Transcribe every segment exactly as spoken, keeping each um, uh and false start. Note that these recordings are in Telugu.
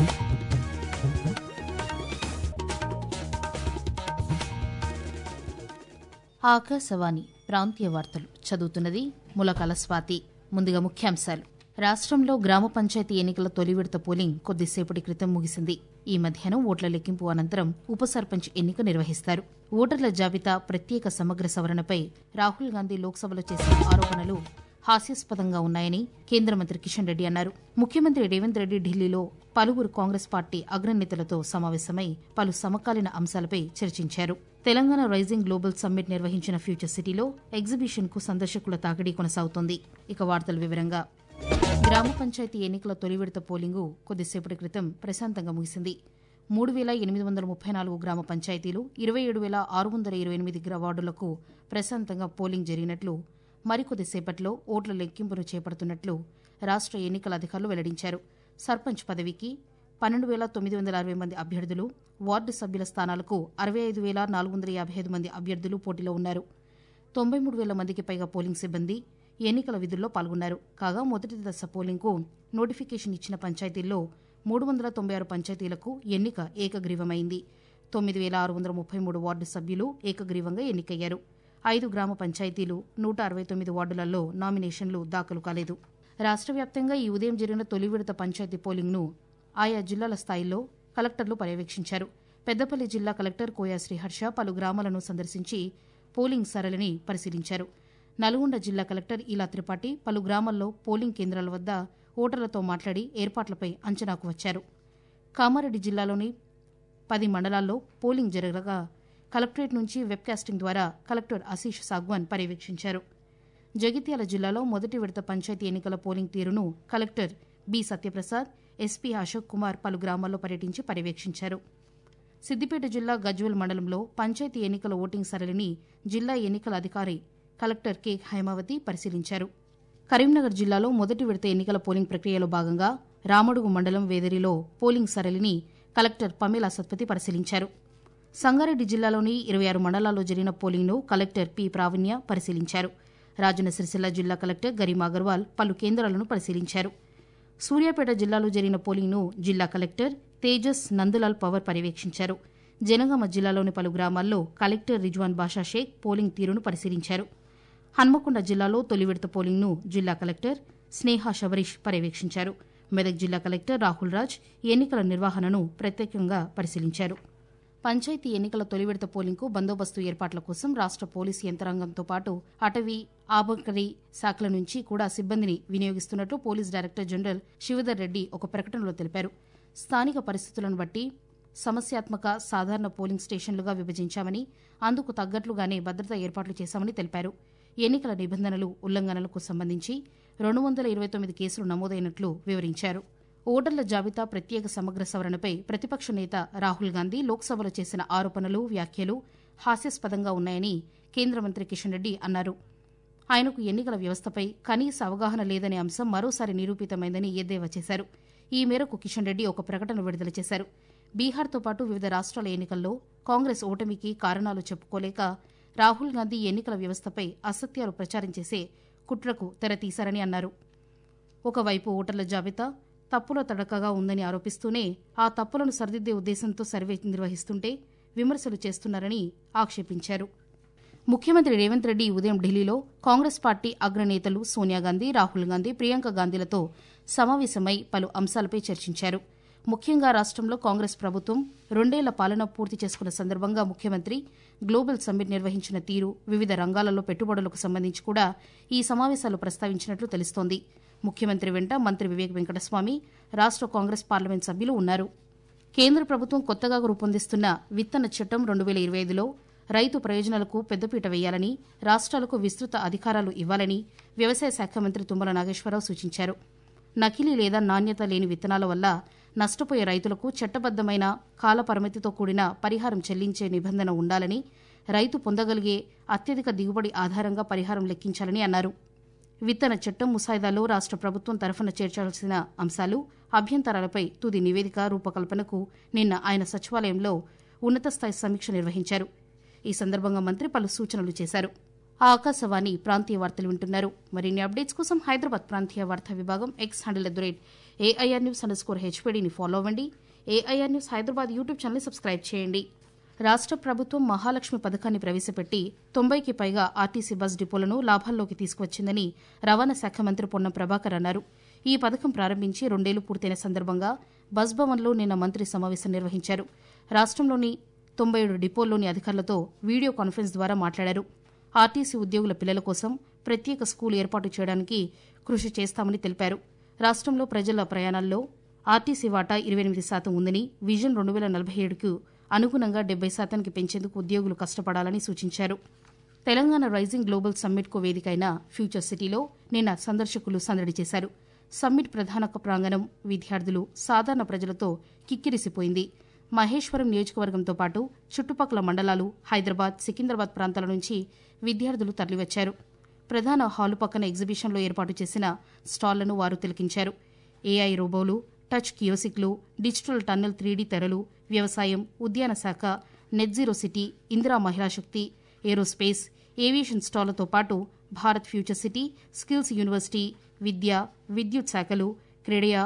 ఆకాశవాణి ప్రాంతీయ వార్తలు చదువుతున్నది ములకల స్వాతి. ముందుగా ముఖ్యాంశాలు. రాష్ట్రంలో గ్రామ పంచాయతీ ఎన్నికల తొలి విడత పోలింగ్ కొద్దిసేపటి క్రితం ముగిసింది. ఈ మధ్యాహ్నం ఓట్ల లెక్కింపు అనంతరం ఉప సర్పంచ్ ఎన్నిక నిర్వహిస్తారు. ఓటర్ల జాబితా ప్రత్యేక సమగ్ర సవరణపై రాహుల్ గాంధీ లోక్సభలో చేసిన ఆరోపణలు హాస్యాస్పదంగా ఉన్నాయని కేంద్ర మంత్రి కిషన్ రెడ్డి అన్నారు. ముఖ్యమంత్రి రేవంత్ రెడ్డి ఢిల్లీలో పలువురు కాంగ్రెస్ పార్టీ అగ్రనేతలతో సమావేశమై పలు సమకాలీన అంశాలపై చర్చించారు. తెలంగాణ రైజింగ్ గ్లోబల్ సమ్మిట్ నిర్వహించిన ఫ్యూచర్ సిటీలో ఎగ్జిబిషన్ కు సందర్శకుల తాకిడి కొనసాగుతోంది. ఇక వార్తల వివరంగా. గ్రామ పంచాయతీ ఎన్నికల తొలి విడత పోలింగు కొద్దిసేపటి క్రితం ప్రశాంతంగా ముగిసింది. మూడు వేల ఎనిమిది వందల ముప్పై నాలుగు గ్రామ పంచాయతీలు, ఇరవై ఏడు వేల ఆరు వందల ఇరవై ఎనిమిది వార్డులకు ప్రశాంతంగా పోలింగ్ జరిగినట్లు, మరికొద్దిసేపట్లో ఓట్ల లెక్కింపును చేపడుతున్నట్లు రాష్ట్ర ఎన్నికల అధికారులు వెల్లడించారు. సర్పంచ్ పదవికి పన్నెండు వేల తొమ్మిది వందల అరవై మంది అభ్యర్థులు, వార్డు సభ్యుల స్థానాలకు అరవై ఐదు వేల నాలుగు వందల యాభై ఐదు మంది అభ్యర్థులు పోటీలో ఉన్నారు. తొంభై మూడు వేల మందికి పైగా పోలింగ్ సిబ్బంది ఎన్నికల విధుల్లో పాల్గొన్నారు. కాగా మొదటి దశ పోలింగ్కు నోటిఫికేషన్ ఇచ్చిన పంచాయతీల్లో మూడు వందల తొంభై ఆరు పంచాయతీలకు ఎన్నిక ఏకగ్రీవమైంది. తొమ్మిది వేల ఆరు వందల ముప్పై మూడు వార్డు సభ్యులు ఏకగ్రీవంగా ఎన్నికయ్యారు. ఐదు గ్రామ పంచాయతీలు, నూట అరవై తొమ్మిది వార్డులలో నామినేషన్లు దాఖలు కాలేదు. రాష్ట్ర వ్యాప్తంగా ఈ ఉదయం జరిగిన తొలి విడత పంచాయతీ పోలింగ్ను ఆయా జిల్లాల స్థాయిలో కలెక్టర్లు పర్యవేక్షించారు. పెద్దపల్లి జిల్లా కలెక్టర్ కోయా శ్రీహర్ష పలు గ్రామాలను సందర్శించి పోలింగ్ సరళిని పరిశీలించారు. నల్గొండ జిల్లా కలెక్టర్ ఇలా త్రిపాఠి పలు గ్రామాల్లో పోలింగ్ కేంద్రాల వద్ద ఓటర్లతో మాట్లాడి ఏర్పాట్లపై అంచనాకు వచ్చారు. కామారెడ్డి జిల్లాలోని పది మండలాల్లో పోలింగ్ జరగగా కలెక్టరేట్ నుంచి వెబ్కాస్టింగ్ ద్వారా కలెక్టర్ ఆశీష్ సాగ్వాన్ పర్యవేక్షించారు. జగిత్యాల జిల్లాలో మొదటి విడత పంచాయతీ ఎన్నికల పోలింగ్ తీరును collector B Satyaprasad, SP Ashok Kumar పలు గ్రామాల్లో పర్యటించి పర్యవేక్షించారు. సిద్దిపేట జిల్లా గజ్వెల్ మండలంలో పంచాయతీ ఎన్నికల ఓటింగ్ సరళిని జిల్లా ఎన్నికల అధికారి కలెక్టర్ కె హైమావతి పరిశీలించారు. కరీంనగర్ జిల్లాలో మొదటి విడత ఎన్నికల పోలింగ్ ప్రక్రియలో భాగంగా రామడుగు మండలం వేదరిలో పోలింగ్ సరళిని కలెక్టర్ పమేలా సత్పతి పరిశీలించారు. సంగారెడ్డి జిల్లాలోని ఇరవై ఆరు మండలాల్లో జరిగిన పోలింగ్ను కలెక్టర్ పి ప్రావీణ్య పరిశీలించారు. రాజన్న సిరిసిల్ల జిల్లా కలెక్టర్ గరిమా అగర్వాల్ పలు కేంద్రాలను పరిశీలించారు. సూర్యాపేట జిల్లాలో జరిగిన పోలింగ్ను జిల్లా కలెక్టర్ తేజస్ నందులాల్ పవర్ పర్యవేక్షించారు. జనగామ జిల్లాలోని పలు గ్రామాల్లో కలెక్టర్ రిజ్వాన్ బాషా షేక్ పోలింగ్ తీరును పరిశీలించారు. హన్మకొండ జిల్లాలో తొలి విడత పోలింగ్ను జిల్లా కలెక్టర్ స్నేహ శబరీష్ పర్యవేక్షించారు. మెదక్ జిల్లా కలెక్టర్ రాహుల్ రాజ్ ఎన్నికల నిర్వహణను ప్రత్యేకంగా పరిశీలించారు. పంచాయతీ ఎన్నికల తొలి విడత పోలింగ్కు బందోబస్తు ఏర్పాట్ల కోసం రాష్ట్ర పోలీసు యంత్రాంగంతో పాటు అటవీ, ఆబకారీ శాఖల నుంచి కూడా సిబ్బందిని వినియోగిస్తున్నట్లు police director general Shivadhar Reddy ఒక ప్రకటనలో తెలిపారు. స్థానిక పరిస్థితులను బట్టి సమస్యాత్మక, సాధారణ పోలింగ్ స్టేషన్లుగా విభజించామని, అందుకు తగ్గట్లుగానే భద్రతా ఏర్పాట్లు చేశామని తెలిపారు. ఎన్నికల నిబంధనలు ఉల్లంఘనలకు సంబంధించి రెండు వందల ఇరవై తొమ్మిది కేసులు నమోదైనట్లు వివరించారు. ఓటర్ల జాబితా ప్రత్యేక సమగ్ర సవరణపై ప్రతిపక్ష నేత రాహుల్ గాంధీ లోక్సభలో చేసిన ఆరోపణలు, వ్యాఖ్యలు హాస్యాస్పదంగా ఉన్నాయని కేంద్ర మంత్రి కిషన్ రెడ్డి అన్నారు. ఆయనకు ఎన్నికల వ్యవస్థపై కనీస అవగాహన లేదనే అంశం మరోసారి నిరూపితమైందని ఎద్దేవా చేశారు. ఈ మేరకు కిషన్ రెడ్డి ఒక ప్రకటన విడుదల చేశారు. బీహార్తో పాటు వివిధ రాష్ట్రాల ఎన్నికల్లో కాంగ్రెస్ ఓటమికి కారణాలు చెప్పుకోలేక రాహుల్ గాంధీ ఎన్నికల వ్యవస్థపై అసత్యాలు ప్రచారం చేసే కుట్రకు తెరతీశారని అన్నారు. ఒకవైపు ఓటర్ల జాబితా తప్పుల తడకగా ఉందని ఆరోపిస్తూనే ఆ తప్పులను సరిదిద్దే ఉద్దేశంతో సర్వే నిర్వహిస్తుంటే విమర్శలు చేస్తున్నారని ఆక్షేపించారు. ముఖ్యమంత్రి రేవంత్ రెడ్డి ఉదయం ఢిల్లీలో కాంగ్రెస్ పార్టీ అగ్రనేతలు సోనియాగాంధీ, రాహుల్ గాంధీ, ప్రియాంక గాంధీలతో సమావేశమై పలు అంశాలపై చర్చించారు. ముఖ్యంగా రాష్ట్రంలో కాంగ్రెస్ ప్రభుత్వం రెండేళ్ల పాలన పూర్తి చేసుకున్న సందర్భంగా ముఖ్యమంత్రి గ్లోబల్ సమ్మిట్ నిర్వహించిన తీరు, వివిధ రంగాలలో పెట్టుబడులకు సంబంధించి కూడా ఈ సమావేశాలు ప్రస్తావించినట్లు తెలుస్తోంది. ముఖ్యమంత్రి వెంట మంత్రి వివేక్ వెంకటస్వామి, రాష్ట్ర కాంగ్రెస్ పార్లమెంట్ సభ్యులు ఉన్నారు. కేంద్ర ప్రభుత్వం కొత్తగా రూపొందిస్తున్న విత్తన చట్టం రెండు వేల ఇరవై ఐదులో రైతు ప్రయోజనాలకు పెద్దపీట వేయాలని, రాష్ట్రాలకు విస్తృత అధికారాలు ఇవ్వాలని వ్యవసాయ శాఖ మంత్రి తుమ్మల నాగేశ్వరరావు సూచించారు. నకిలీ లేదా నాణ్యత లేని విత్తనాల వల్ల నష్టపోయే రైతులకు చట్టబద్దమైన కాలపరిమితితో కూడిన పరిహారం చెల్లించే నిబంధన ఉండాలని, రైతు పొందగలిగే అత్యధిక దిగుబడి ఆధారంగా పరిహారం లెక్కించాలని అన్నారు. విత్తన చట్టం ముసాయిదాలో రాష్ట్ర ప్రభుత్వం తరఫున చేర్చాల్సిన అంశాలు, అభ్యంతరాలపై తుది నివేదిక రూపకల్పనకు నిన్న ఆయన సచివాలయంలో ఉన్నతస్థాయి సమీక్ష నిర్వహించారు. ఈ సందర్భంగా మంత్రి పలు సూచనలు చేశారు. ఆకాశవాణి ప్రాంతీయ వార్తలు వింటున్నారు. మరిన్ని అప్డేట్స్ కోసం హైదరాబాద్ ప్రాంతీయ వార్తా విభాగం X handle at the rate AIR news underscore స్కోర్ హెచ్పీడీని ఫాలో అవ్వండి. AIR news Hyderabad YouTube channel subscribe చేయండి. రాష్ట్ర ప్రభుత్వం మహాలక్ష్మి పథకాన్ని ప్రవేశపెట్టి తొంభైకి పైగా ఆర్టీసీ బస్ డిపోలను లాభాల్లోకి తీసుకువచ్చిందని రవాణా శాఖ మంత్రి పొన్నం ప్రభాకర్ అన్నారు. ఈ పథకం ప్రారంభించి రెండేళ్లు పూర్తయిన సందర్భంగా బస్ భవన్లో నిన్న మంత్రి సమావేశం నిర్వహించారు. రాష్ట్రంలోని తొంభై ఏడు డిపోల్లోని అధికారులతో వీడియో కాన్ఫరెన్స్ ద్వారా మాట్లాడారు. ఆర్టీసీ ఉద్యోగుల పిల్లల కోసం ప్రత్యేక స్కూల్ ఏర్పాటు చేయడానికి కృషి చేస్తామని తెలిపారు. రాష్ట్రంలో ప్రజల ప్రయాణాల్లో ఆర్టీసీ వాటా ఇరవై ఎనిమిది శాతం ఉందని, విజన్ రెండు వేల నలభై ఏడుకు అనుగుణంగా డెబ్బై శాతానికి పెంచేందుకు ఉద్యోగులు కష్టపడాలని సూచించారు. తెలంగాణ రైజింగ్ గ్లోబల్ సమ్మిట్కు వేదిక అయిన ఫ్యూచర్ సిటీలో నిన్న సందర్శకులు సందడి చేశారు. సమ్మిట్ ప్రధాన ప్రాంగణం విద్యార్థులు, సాధారణ ప్రజలతో కిక్కిరిసిపోయింది. మహేశ్వరం నియోజకవర్గంతో పాటు చుట్టుపక్కల మండలాలు, హైదరాబాద్, సికింద్రాబాద్ ప్రాంతాల నుంచి విద్యార్థులు తరలివచ్చారు. ప్రధాన హాలు పక్కన ఎగ్జిబిషన్లో ఏర్పాటు చేసిన స్టాళ్లను వారు తిలకించారు. ఏఐ రోబోలు, టచ్ కియోసిక్లు, డిజిటల్ టన్నెల్ త్రీడీ తెరలు, వ్యవసాయం, ఉద్యాన శాఖ, నెట్ జీరో సిటీ, ఇందిరా మహిళా శక్తి, ఏరోస్పేస్, ఏవియేషన్ స్టాళ్లతో పాటు Bharat future city, skills university, విద్య, విద్యుత్ శాఖలు, క్రీడా,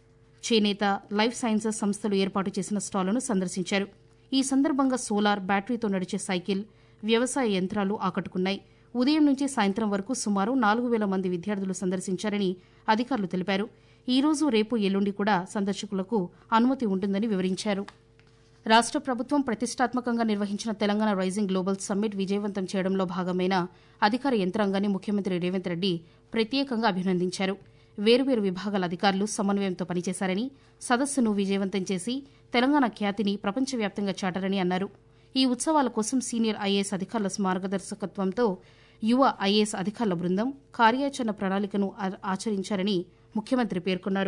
చేనేత, లైఫ్ సైన్సెస్ సంస్థలు ఏర్పాటు చేసిన స్టాళ్లను సందర్శించారు. ఈ సందర్భంగా సోలార్, బ్యాటరీతో నడిచే సైకిల్, వ్యవసాయ యంత్రాలు ఆకట్టుకున్నాయి. ఉదయం నుంచి సాయంత్రం వరకు సుమారు నాలుగు వేల మంది విద్యార్థులు సందర్శించారని అధికారులు తెలిపారు. ఈ రోజు, రేపు, ఎల్లుండి కూడా సందర్శకులకు అనుమతి ఉంటుందని వివరించారు. రాష్ట్ర ప్రభుత్వం ప్రతిష్టాత్మకంగా నిర్వహించిన తెలంగాణ రైజింగ్ గ్లోబల్ సమ్మిట్ విజయవంతం చేయడంలో భాగమైన అధికార యంత్రాంగాన్ని ముఖ్యమంత్రి రేవంత్ రెడ్డి ప్రత్యేకంగా అభినందించారు. వేర్వేరు విభాగాల అధికారులు సమన్వయంతో పనిచేశారని, సదస్సును విజయవంతం చేసి తెలంగాణ ఖ్యాతిని ప్రపంచవ్యాప్తంగా చాటారని అన్నారు. ఈ ఉత్సవాల కోసం సీనియర్ ఐఏఎస్ అధికారుల మార్గదర్శకత్వంతో యువ ఐఏఎస్ అధికారుల బృందం కార్యాచరణ ప్రణాళికను ఆచరించారని ముఖ్యమంత్రి పేర్కొన్నారు.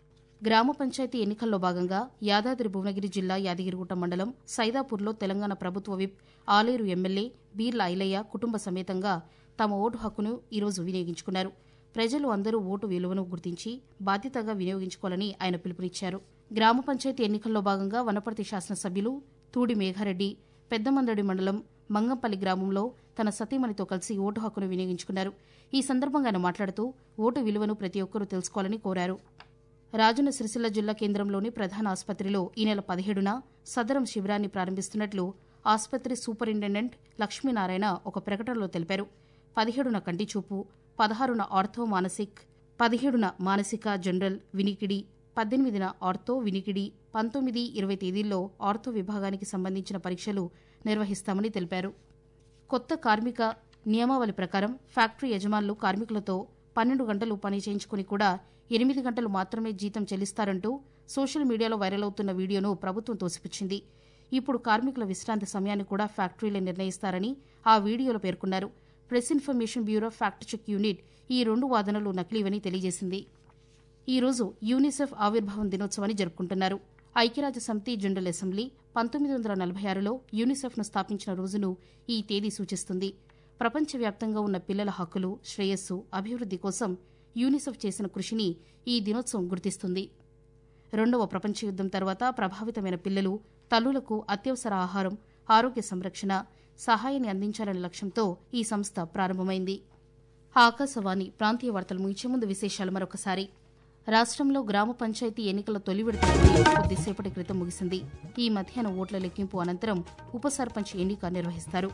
గ్రామ పంచాయతీ ఎన్నికల్లో భాగంగా యాదాద్రి భువనగిరి జిల్లా యాదగిరిగుట్ట మండలం సైదాపూర్లో తెలంగాణ ప్రభుత్వ విప్ ఆలేరు ఎమ్మెల్యే బీర్ల ఐలయ్య కుటుంబ సమేతంగా తమ ఓటు హక్కును ఈరోజు వినియోగించుకున్నారు. ప్రజలు అందరూ ఓటు విలువను గుర్తించి బాధ్యతగా వినియోగించుకోవాలని ఆయన పిలుపునిచ్చారు. గ్రామ పంచాయతీ ఎన్నికల్లో భాగంగా వనపర్తి శాసనసభ్యులు తూడి మేఘారెడ్డి పెద్దమందడి మండలం మంగంపల్లి గ్రామంలో తన సతీమణితో కలిసి ఓటు హక్కును వినియోగించుకున్నారు. ఈ సందర్భంగా ఆయన మాట్లాడుతూ ఓటు విలువను ప్రతి ఒక్కరూ తెలుసుకోవాలని కోరారు. రాజన్న సిరిసిల్ల జిల్లా కేంద్రంలోని ప్రధాన ఆసుపత్రిలో ఈ నెల పదిహేడున సదరం శిబిరాన్ని ప్రారంభిస్తున్నట్లు ఆసుపత్రి సూపరింటెండెంట్ లక్ష్మీనారాయణ ఒక ప్రకటనలో తెలిపారు. పదిహేడున కంటిచూపు, పదహారున ఆర్థో మానసిక్, పదిహేడున మానసిక జనరల్ వినికిడి, పద్దెనిమిదిన ఆర్థో వినికిడి, పంతొమ్మిది, ఇరవై తేదీల్లో ఆర్థో విభాగానికి సంబంధించిన పరీక్షలు నిర్వహిస్తామని తెలిపారు. కొత్త కార్మిక నియమావళి ప్రకారం ఫ్యాక్టరీ యజమానులు కార్మికులతో పన్నెండు గంటలు పని చేయించుకుని కూడా ఎనిమిది గంటలు మాత్రమే జీతం చెల్లిస్తారంటూ సోషల్ మీడియాలో వైరల్ అవుతున్న వీడియోను ప్రభుత్వం తోసిపుచ్చింది. ఇప్పుడు కార్మికుల విశ్రాంతి సమయాన్ని కూడా ఫ్యాక్టరీలే నిర్ణయిస్తారని ఆ వీడియోలో పేర్కొన్నారు. Press information bureau fact check unit ఈ రెండు వాదనలు నకిలీవని తెలియజేసింది. ఈ రోజు యూనిసెఫ్ ఆవిర్భావం దినోత్సవాన్ని జరుపుకుంటున్నారు. ఐక్యరాజ్య సమితి జనరల్ అసెంబ్లీ పంతొమ్మిది వందల నలభై ఆరులో యూనిసెఫ్ను స్థాపించిన రోజును ఈ తేదీ సూచిస్తుంది. ప్రపంచవ్యాప్తంగా ఉన్న పిల్లల హక్కులు, శ్రేయస్సు, అభివృద్ది కోసం యూనిసెఫ్ చేసిన కృషిని ఈ దినోత్సవం గుర్తిస్తుంది. రెండవ ప్రపంచ యుద్దం తర్వాత ప్రభావితమైన పిల్లలు, తల్లులకు అత్యవసర ఆహారం, ఆరోగ్య సంరక్షణ, సహాయాన్ని అందించాలనే లక్ష్యంతో ఈ సంస్థ ప్రారంభమైంది. ఆకాశవాణి ప్రాంతీయ వార్తలు ముగించే ముందు విశేషాలు మరొకసారి. రాష్ట్రంలో గ్రామ పంచాయతీ ఎన్నికల తొలి విడత కొద్దిసేపటి క్రితం ముగిసింది. ఈ మధ్యాహ్నం ఓట్ల లెక్కింపు అనంతరం ఉప సర్పంచ్ ఎన్నిక నిర్వహిస్తారు.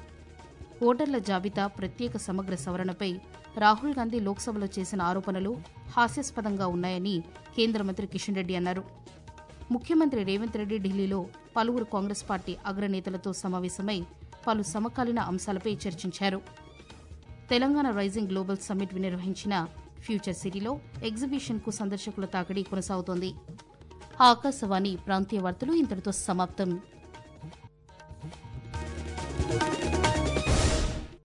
ఓటర్ల జాబితా ప్రత్యేక సమగ్ర సవరణపై రాహుల్ గాంధీ లోక్సభలో చేసిన ఆరోపణలు హాస్యాస్పదంగా ఉన్నాయని కేంద్ర మంత్రి కిషన్ రెడ్డి అన్నారు. ముఖ్యమంత్రి రేవంత్ రెడ్డి ఢిల్లీలో పలువురు కాంగ్రెస్ పార్టీ అగ్రనేతలతో సమావేశమై పలు సమకాలీన అంశాలపై చర్చించారు. తెలంగాణ రైజింగ్ గ్లోబల్ సమ్మిట్ నిర్వహించిన ఫ్యూచర్ సిటీలో ఎగ్జిబిషన్కు సందర్శకుల తాకిడి కొనసాగుతోంది. ఆకాశవాణి ప్రాంతీయ వార్తలు ఇంతటితో సమాప్తం.